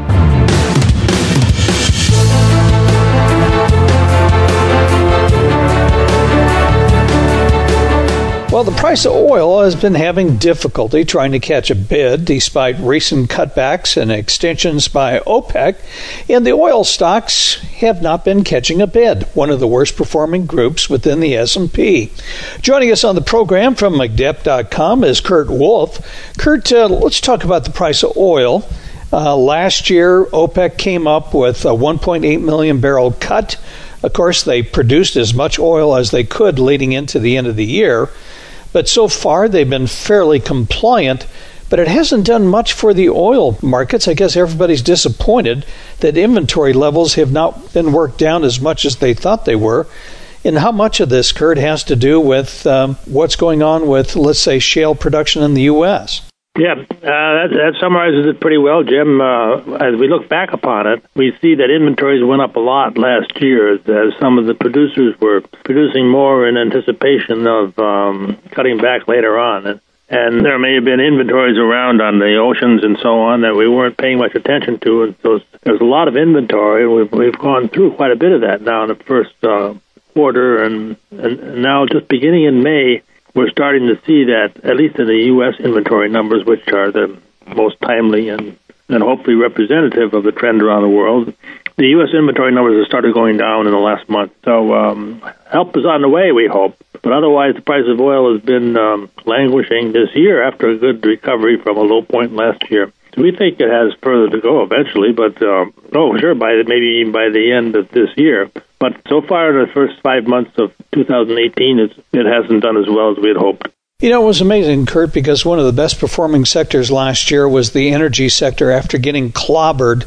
Well, the price of oil has been having difficulty trying to catch a bid despite recent cutbacks and extensions by OPEC, and the oil stocks have not been catching a bid, one of the worst performing groups within the S and P. Joining us on the program from M C D E P dot com is Kurt Wolf. Kurt, uh, let's talk about the price of oil. Uh, last year, OPEC came up with a one point eight million barrel cut. Of course, they produced as much oil as they could leading into the end of the year. But so far, they've been fairly compliant, but it hasn't done much for the oil markets. I guess everybody's disappointed that inventory levels have not been worked down as much as they thought they were. And how much of this, Kurt, has to do with um, what's going on with, let's say, shale production in the U S? Yeah, uh, that, that summarizes it pretty well, Jim. Uh, as we look back upon it, we see that inventories went up a lot last year as some of the producers were producing more in anticipation of um, cutting back later on. And, and there may have been inventories around on the oceans and so on that we weren't paying much attention to. And so there's a lot of inventory. We've, we've gone through quite a bit of that now in the first uh, quarter. And, and now just beginning in May, we're starting to see that, at least in the U S inventory numbers, which are the most timely and, and hopefully representative of the trend around the world, the U S inventory numbers have started going down in the last month. So um, help is on the way, we hope. But otherwise, the price of oil has been um, languishing this year after a good recovery from a low point last year. So we think it has further to go eventually, but um, oh, sure, by maybe even by the end of this year. But so far, in the first five months of two thousand eighteen, it's, it hasn't done as well as we had hoped. You know, it was amazing, Kurt, because one of the best performing sectors last year was the energy sector after getting clobbered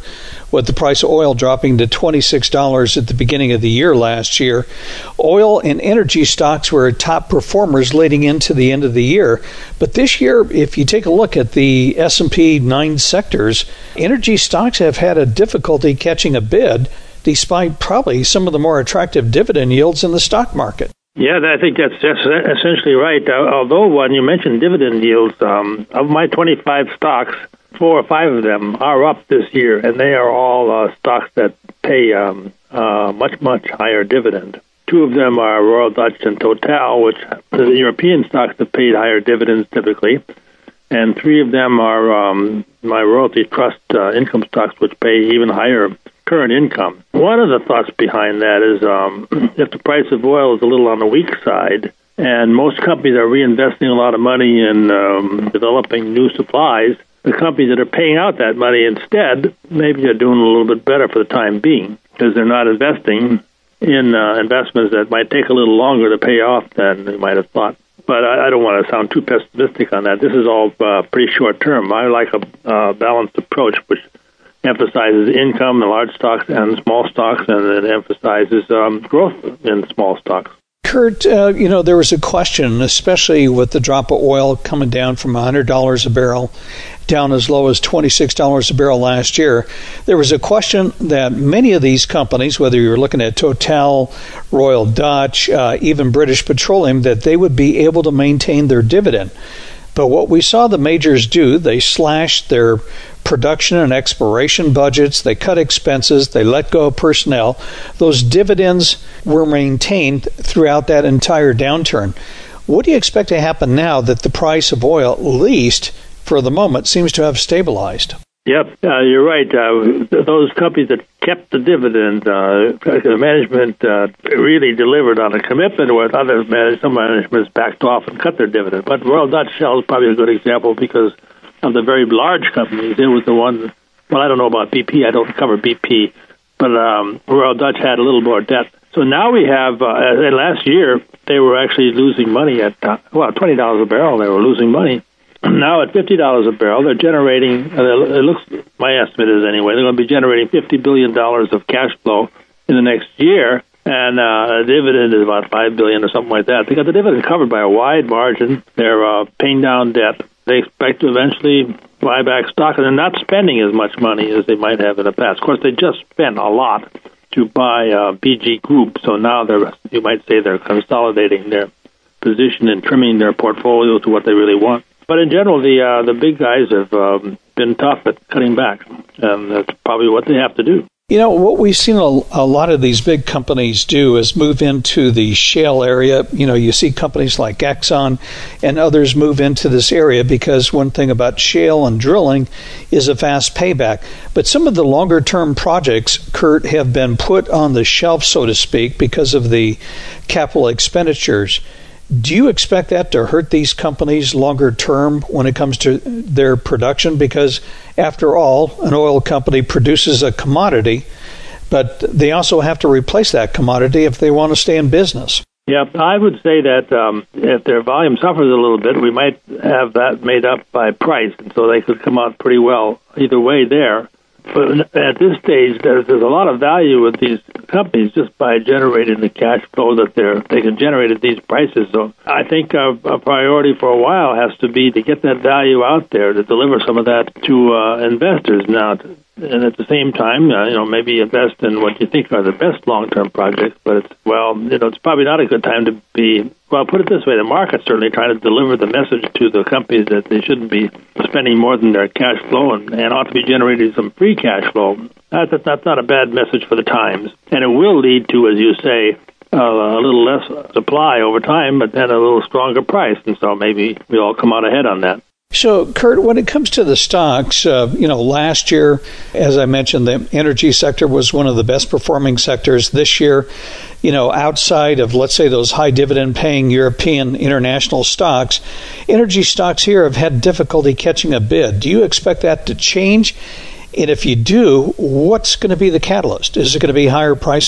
with the price of oil dropping to twenty-six dollars at the beginning of the year last year. Oil and energy stocks were top performers leading into the end of the year. But this year, if you take a look at the S and P nine sectors, energy stocks have had a difficulty catching a bid, despite probably some of the more attractive dividend yields in the stock market. Yeah, I think that's, that's essentially right. Uh, although when you mentioned dividend yields, um, of my twenty-five stocks, four or five of them are up this year, and they are all uh, stocks that pay um, uh, much, much higher dividend. Two of them are Royal Dutch and Total, which the European stocks have paid higher dividends typically, and three of them are um, my royalty trust uh, income stocks, which pay even higher current income. One of the thoughts behind that is um, if the price of oil is a little on the weak side, and most companies are reinvesting a lot of money in um, developing new supplies, the companies that are paying out that money instead, maybe they're doing a little bit better for the time being, because they're not investing in uh, investments that might take a little longer to pay off than they might have thought. But I, I don't want to sound too pessimistic on that. This is all uh, pretty short term. I like a uh, balanced approach, which emphasizes income in large stocks and small stocks, and it emphasizes um, growth in small stocks. Kurt, uh, you know, there was a question, especially with the drop of oil coming down from one hundred dollars a barrel down as low as twenty-six dollars a barrel last year. There was a question that many of these companies, whether you're looking at Total, Royal Dutch, uh, even British Petroleum, that they would be able to maintain their dividend. But what we saw the majors do, they slashed their production and exploration budgets, they cut expenses, they let go of personnel. Those dividends were maintained throughout that entire downturn. What do you expect to happen now that the price of oil, at least for the moment, seems to have stabilized? Yep, uh, you're right. Uh, those companies that kept the dividend, uh, the management uh, really delivered on a commitment, where other manage, some managements backed off and cut their dividend. But Royal Dutch Shell is probably a good example because of the very large companies. It was the one, well, I don't know about B P. I don't cover B P. But um, Royal Dutch had a little more debt. So now we have, uh, and last year, they were actually losing money at, uh, well, twenty dollars a barrel. They were losing money. Now at fifty dollars a barrel, they're generating, uh, it looks, my estimate is anyway, they're going to be generating fifty billion dollars of cash flow in the next year, and uh, a dividend is about five billion dollars or something like that. They got the dividend covered by a wide margin. They're uh, paying down debt. They expect to eventually buy back stock, and they're not spending as much money as they might have in the past. Of course, they just spent a lot to buy uh, B G Group, so now they're, you might say they're consolidating their position and trimming their portfolio to what they really want. But in general, the uh, the big guys have um, been tough at cutting back, and that's probably what they have to do. You know, what we've seen a, a lot of these big companies do is move into the shale area. You know, you see companies like Exxon and others move into this area because one thing about shale and drilling is a fast payback. But some of the longer-term projects, Kurt, have been put on the shelf, so to speak, because of the capital expenditures. Do you expect that to hurt these companies longer term when it comes to their production? Because after all, an oil company produces a commodity, but they also have to replace that commodity if they want to stay in business. Yeah, I would say that um, if their volume suffers a little bit, we might have that made up by price, and so they could come out pretty well either way there. But at this stage, there's, there's a lot of value with these companies just by generating the cash flow that they're, they can generate at these prices. So I think a, a priority for a while has to be to get that value out there, to deliver some of that to uh, investors now. And at the same time, uh, you know, maybe invest in what you think are the best long-term projects. But it's, well, you know, it's probably not a good time to be, well, put it this way, the market's certainly trying to deliver the message to the companies that they shouldn't be spending more than their cash flow and, and ought to be generating some free cash flow. That's, that's not a bad message for the times. And it will lead to, as you say, uh, a little less supply over time, but then a little stronger price. And so maybe we all come out ahead on that. So, Kurt, when it comes to the stocks, uh, you know, last year, as I mentioned, the energy sector was one of the best performing sectors. This year, you know, outside of, let's say, those high dividend paying European international stocks, energy stocks here have had difficulty catching a bid. Do you expect that to change? And if you do, what's going to be the catalyst? Is it going to be higher prices?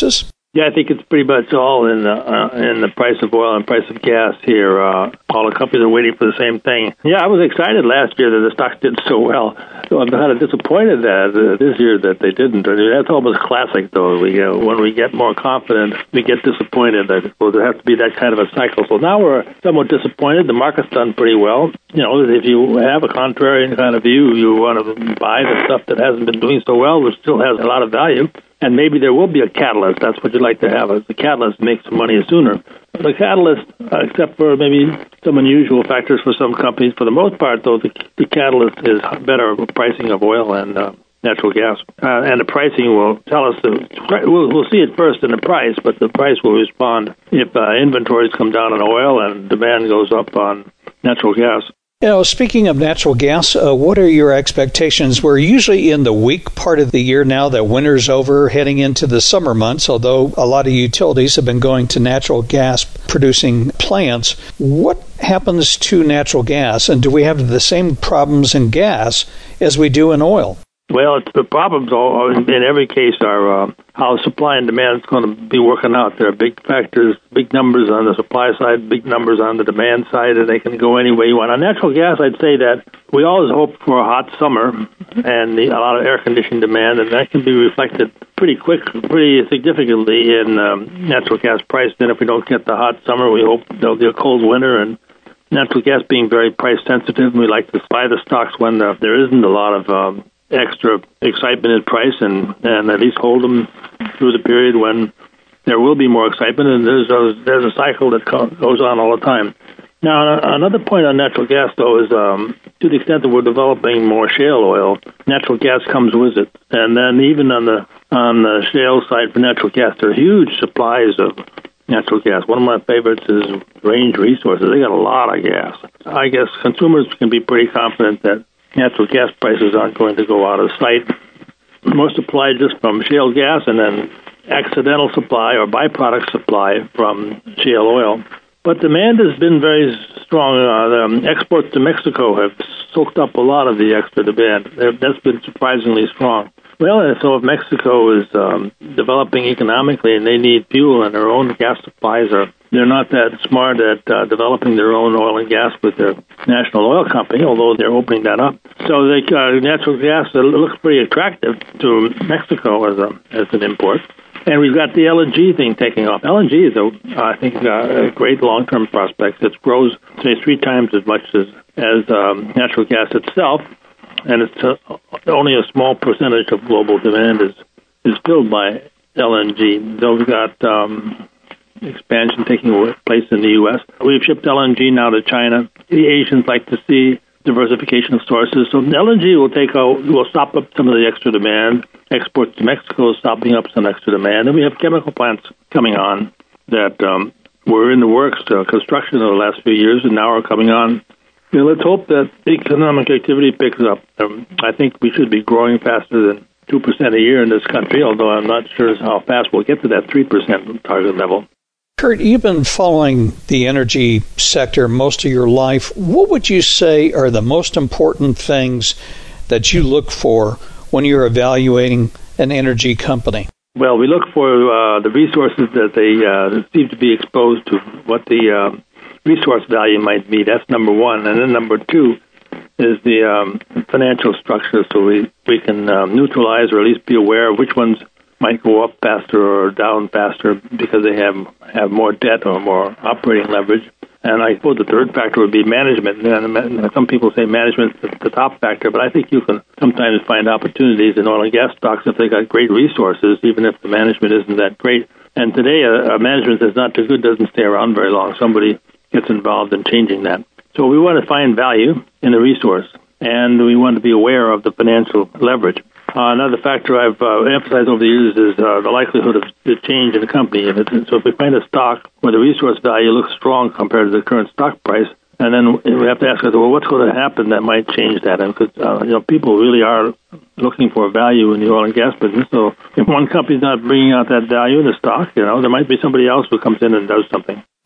Yeah, I think it's pretty much all in the uh, in the price of oil and price of gas here. Uh, all the companies are waiting for the same thing. Yeah, I was excited last year that the stocks did so well. So I'm kind of disappointed that uh, this year that they didn't. I mean, that's almost classic, though. We uh, when we get more confident, we get disappointed. That well, there has to be that kind of a cycle. So now we're somewhat disappointed. The market's done pretty well. You know, if you have a contrarian kind of view, you want to buy the stuff that hasn't been doing so well, which still has a lot of value. And maybe there will be a catalyst. That's what you'd like to have, is the catalyst makes some money sooner. The catalyst, uh, except for maybe some unusual factors for some companies, for the most part, though, the, the catalyst is better pricing of oil and uh, natural gas. Uh, and the pricing will tell us, the, we'll, we'll see it first in the price, but the price will respond if uh, inventories come down on oil and demand goes up on natural gas. You know, speaking of natural gas, uh, what are your expectations? We're usually in the weak part of the year now that winter's over, heading into the summer months, although a lot of utilities have been going to natural gas producing plants. What happens to natural gas, and do we have the same problems in gas as we do in oil? Well, it's the problems all, in every case are uh, how supply and demand is going to be working out. There are big factors, big numbers on the supply side, big numbers on the demand side, and they can go any way you want. On natural gas, I'd say that we always hope for a hot summer and the, a lot of air-conditioned demand, and that can be reflected pretty quick, pretty significantly in um, natural gas price. Then if we don't get the hot summer, we hope there'll be a cold winter, and natural gas being very price-sensitive, and we like to buy the stocks when the, there isn't a lot of um, extra excitement in price, and, and at least hold them through the period when there will be more excitement, and there's a, there's a cycle that co- goes on all the time. Now, another point on natural gas, though, is um, to the extent that we're developing more shale oil, natural gas comes with it. And then even on the on the shale side for natural gas, there are huge supplies of natural gas. One of my favorites is Range Resources. They got a lot of gas. I guess consumers can be pretty confident that natural gas prices aren't going to go out of sight. More supply just from shale gas, and then accidental supply or byproduct supply from shale oil. But demand has been very strong. Uh, the um, exports to Mexico have soaked up a lot of the extra demand. That's been surprisingly strong. Well, and so if Mexico is um, developing economically and they need fuel and their own gas supplies are, they're not that smart at uh, developing their own oil and gas with their national oil company, although they're opening that up. So they, uh, natural gas uh, looks pretty attractive to Mexico as a as an import. And we've got the L N G thing taking off. L N G is, a, I think, a great long-term prospect. It grows, say, three times as much as, as um, natural gas itself, and it's uh, only a small percentage of global demand is, is filled by L N G. So we've got um, expansion taking place in the U S. We've shipped L N G now to China. The Asians like to see diversification of sources. So L N G will take out, will stop up some of the extra demand. Exports to Mexico is stopping up some extra demand. And we have chemical plants coming on that um, were in the works, uh, construction over the last few years, and now are coming on. You know, let's hope that economic activity picks up. Um, I think we should be growing faster than two percent a year in this country, although I'm not sure how fast we'll get to that three percent target level. Kurt, you've been following the energy sector most of your life. What would you say are the most important things that you look for when you're evaluating an energy company? Well, we look for uh, the resources that they uh, seem to be exposed to, what the uh, resource value might be. That's number one. And then number two is the um, financial structure, so we, we can um, neutralize or at least be aware of which ones might go up faster or down faster because they have have more debt or more operating leverage. And I suppose the third factor would be management. And some people say management is the top factor, but I think you can sometimes find opportunities in oil and gas stocks if they got great resources, even if the management isn't that great. And today, a, a management that's not too good doesn't stay around very long. Somebody gets involved in changing that. So we want to find value in the resource, and we want to be aware of the financial leverage. Uh, another factor I've uh, emphasized over the years is uh, the likelihood of the change in the company. And so if we find a stock where the resource value looks strong compared to the current stock price, and then we have to ask ourselves, well, what's going to happen that might change that? And because uh, you know, people really are looking for value in the oil and gas business. So if one company's not bringing out that value in the stock, you know, there might be somebody else who comes in and does something.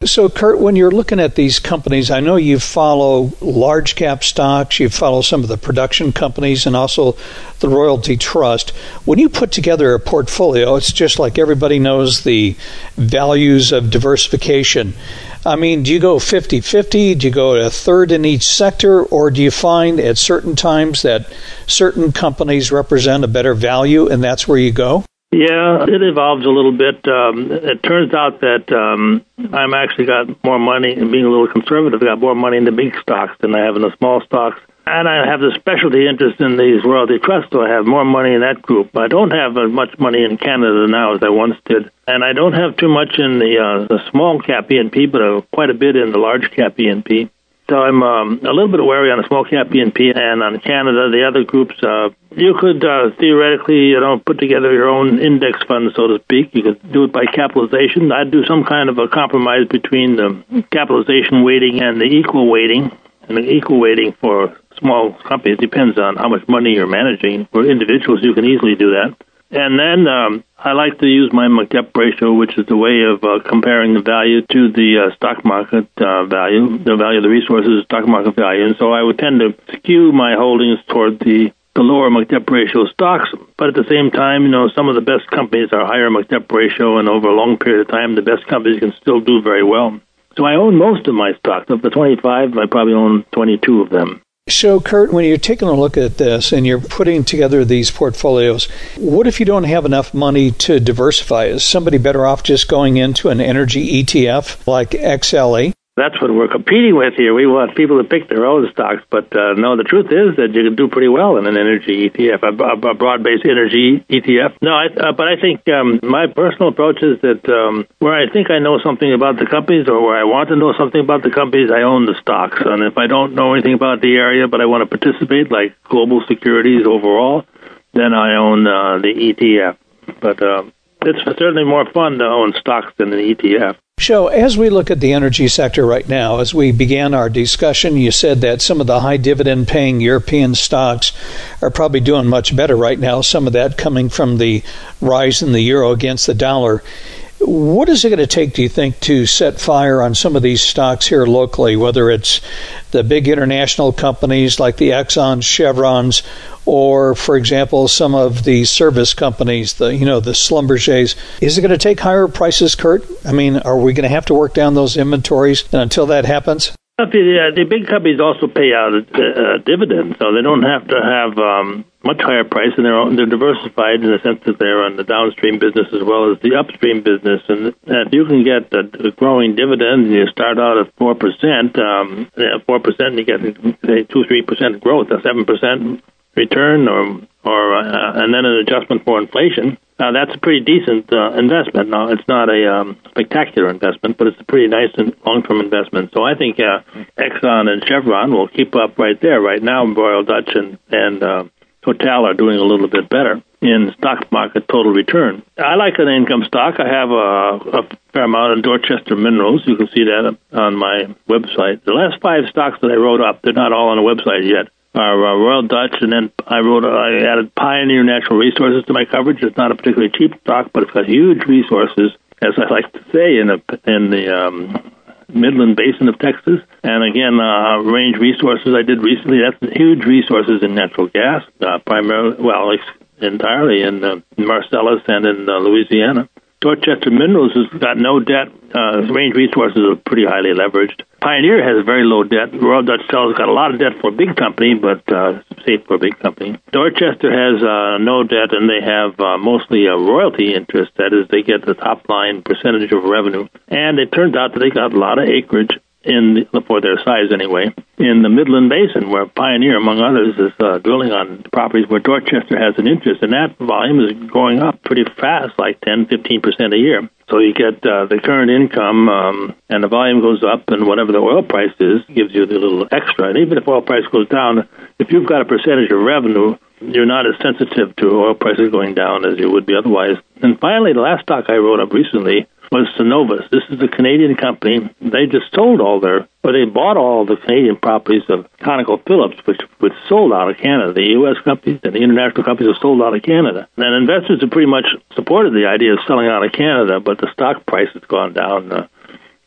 So, Kurt, when you're looking at these companies, I know you follow large cap stocks, you follow some of the production companies, and also the Royalty Trust. When you put together a portfolio, it's just like everybody knows the values of diversification. I mean, do you go fifty-fifty? Do you go a third in each sector? Or do you find at certain times that certain companies represent a better value, and that's where you go? Yeah, it evolves a little bit. Um, it turns out that um, I'm actually got more money, and being a little conservative, I got more money in the big stocks than I have in the small stocks. And I have the specialty interest in these royalty trusts, so I have more money in that group. I don't have as much money in Canada now as I once did. And I don't have too much in the, uh, the small cap E and P, but uh, quite a bit in the large cap E and P. So I'm um, a little bit wary on the small cap E and P, and on Canada, the other groups, uh, you could uh, theoretically, you know, put together your own index fund, so to speak. You could do it by capitalization. I'd do some kind of a compromise between the capitalization weighting and the equal weighting. And the equal weighting for small companies depends on how much money you're managing. For individuals, you can easily do that. And then um, I like to use my McDep ratio, which is the way of uh, comparing the value to the uh, stock market uh, value, the value of the resources, stock market value. And so I would tend to skew my holdings toward the, the lower McDep ratio stocks. But at the same time, you know, some of the best companies are higher McDep ratio, and over a long period of time, the best companies can still do very well. So I own most of my stocks. Of the twenty-five, I probably own twenty-two of them. So, Kurt, when you're taking a look at this and you're putting together these portfolios, what if you don't have enough money to diversify? Is somebody better off just going into an energy E T F like X L E? That's what we're competing with here. We want people to pick their own stocks. But, uh, no, the truth is that you can do pretty well in an energy E T F, a, a broad-based energy E T F. No, I, uh, but I think um, my personal approach is that um, where I think I know something about the companies, or where I want to know something about the companies, I own the stocks. And if I don't know anything about the area, but I want to participate, like global securities overall, then I own uh, the E T F. But uh, it's certainly more fun to own stocks than an E T F. So, as we look at the energy sector right now, as we began our discussion, you said that some of the high dividend paying European stocks are probably doing much better right now, some of that coming from the rise in the euro against the dollar. What is it going to take, do you think, to set fire on some of these stocks here locally, whether it's the big international companies like the Exxons, Chevrons, or, for example, some of the service companies, the you know, the Schlumbergers? Is it going to take higher prices, Kurt? I mean, are we going to have to work down those inventories? And until that happens? The, uh, the big companies also pay out a, a dividend, so they don't have to have um, much higher price, and they're they're diversified in the sense that they're on the downstream business as well as the upstream business. And uh, if you can get a, a growing dividend, and you start out at four percent, um, yeah, four percent, and you get say two three percent growth, a seven percent return, or or uh, and then an adjustment for inflation. Uh, that's a pretty decent uh, investment. Now, it's not a um, spectacular investment, but it's a pretty nice and long-term investment. So I think uh, Exxon and Chevron will keep up right there. Right now, Royal Dutch and, and uh, Total are doing a little bit better in stock market total return. I like an income stock. I have a, a fair amount of Dorchester Minerals. You can see that on my website. The last five stocks that I wrote up, they're not all on the website yet, are uh, Royal Dutch, and then I wrote, I added Pioneer Natural Resources to my coverage. It's not a particularly cheap stock, but it's got huge resources, as I like to say, in, a, in the um, Midland Basin of Texas. And again, uh, Range Resources I did recently. That's huge resources in natural gas, uh, primarily, well, entirely in uh, Marcellus and in uh, Louisiana. Dorchester Minerals has got no debt. Uh, Range Resources are pretty highly leveraged. Pioneer has very low debt. Royal Dutch Shell has got a lot of debt for a big company, but uh, safe for a big company. Dorchester has uh, no debt, and they have uh, mostly a royalty interest. That is, they get the top line percentage of revenue. And it turns out that they got a lot of acreage in the, for their size anyway, in the Midland Basin, where Pioneer, among others, is uh, drilling on properties where Dorchester has an interest, and that volume is going up pretty fast, like ten, fifteen percent a year. So you get uh, the current income, um, and the volume goes up, and whatever the oil price is gives you the little extra. And even if oil price goes down, if you've got a percentage of revenue, you're not as sensitive to oil prices going down as you would be otherwise. And finally, the last stock I wrote up recently was Cenovus. This is a Canadian company. They just sold all their, or they bought all the Canadian properties of ConocoPhillips, which which sold out of Canada. The U S companies and the international companies have sold out of Canada. And investors have pretty much supported the idea of selling out of Canada, but the stock price has gone down uh,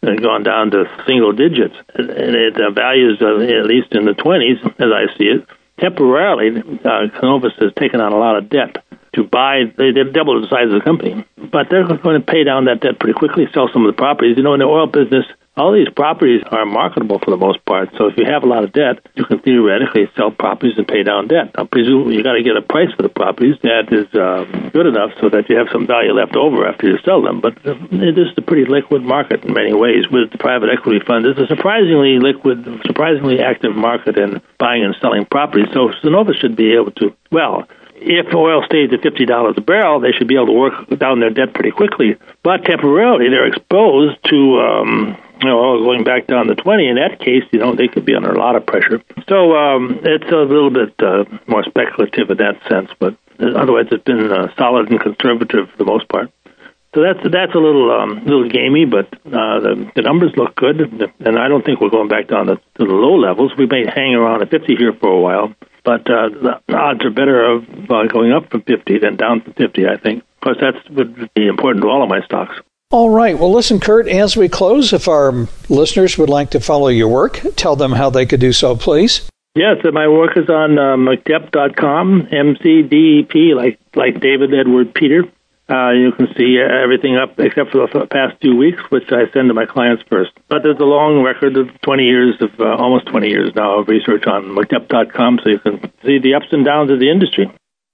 and gone down to single digits. And it uh, values, uh, at least in the twenties, as I see it. Temporarily, uh, Cenovus has taken on a lot of debt to buy. They, they've doubled the size of the company, but they're going to pay down that debt pretty quickly, sell some of the properties. You know, in the oil business, all these properties are marketable for the most part. So if you have a lot of debt, you can theoretically sell properties and pay down debt. Now, presumably, you got to get a price for the properties that is uh, good enough so that you have some value left over after you sell them. But uh, it is a pretty liquid market in many ways with the private equity fund. It's a surprisingly liquid, surprisingly active market in buying and selling properties. So Cenovus should be able to, well, if oil stays at fifty dollars a barrel, they should be able to work down their debt pretty quickly. But temporarily, they're exposed to, um, you know, oil going back down to twenty. In that case, you know, they could be under a lot of pressure. So um, it's a little bit uh, more speculative in that sense. But otherwise, it's been uh, solid and conservative for the most part. So that's that's a little um, little gamey, but uh, the, the numbers look good, and I don't think we're going back down to, to the low levels. We may hang around at fifty here for a while, but uh, the odds are better of uh, going up from fifty than down from fifty, I think. Of course, that would be important to all of my stocks. All right. Well, listen, Kurt, as we close, if our listeners would like to follow your work, tell them how they could do so, please. Yes, my work is on uh, M C D E P dot com, M C D E P, like, like David Edward Peter. Uh, you can see everything up except for the past two weeks, which I send to my clients first. But there's a long record of twenty years of, uh, almost twenty years now of research on M C D E P dot com, so you can see the ups and downs of the industry.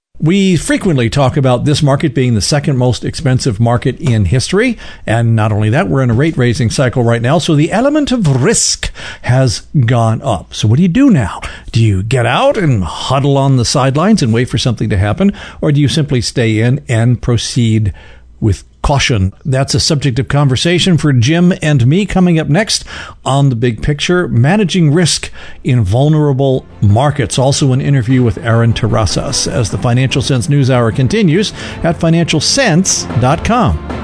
We frequently talk about this market being the second most expensive market in history. And not only that, we're in a rate-raising cycle right now, so the element of risk has gone up. So what do you do now? Do you get out and huddle on the sidelines and wait for something to happen? Or do you simply stay in and proceed with caution? That's a subject of conversation for Jim and me coming up next on The Big Picture, Managing Risk in Vulnerable Markets. Also an interview with Aaron Terrazas as the Financial Sense News Hour continues at financial sense dot com.